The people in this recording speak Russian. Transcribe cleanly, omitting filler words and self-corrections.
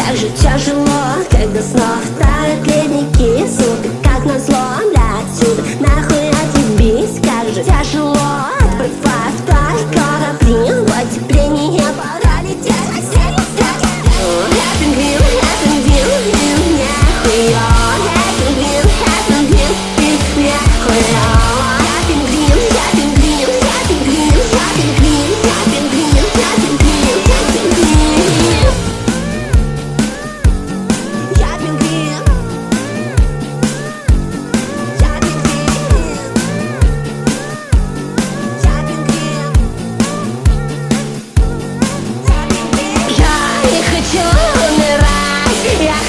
Как же тяжело, когда снова тают ледники. Суток, как назло, да отсюда нахуй отъебись. Как же тяжело, отплывая вдаль корабли. В оцепление пора лететь. Я пингвин, и мне хуёво. Я пингвин, и мне хуёво. Я пингвин, я пингвин, я пингвин, я пингвин, я пингвин, я пингвин, я пингвин. Я пингвин. Я пингвин. Я пингвин. Я не хочу умирать. Я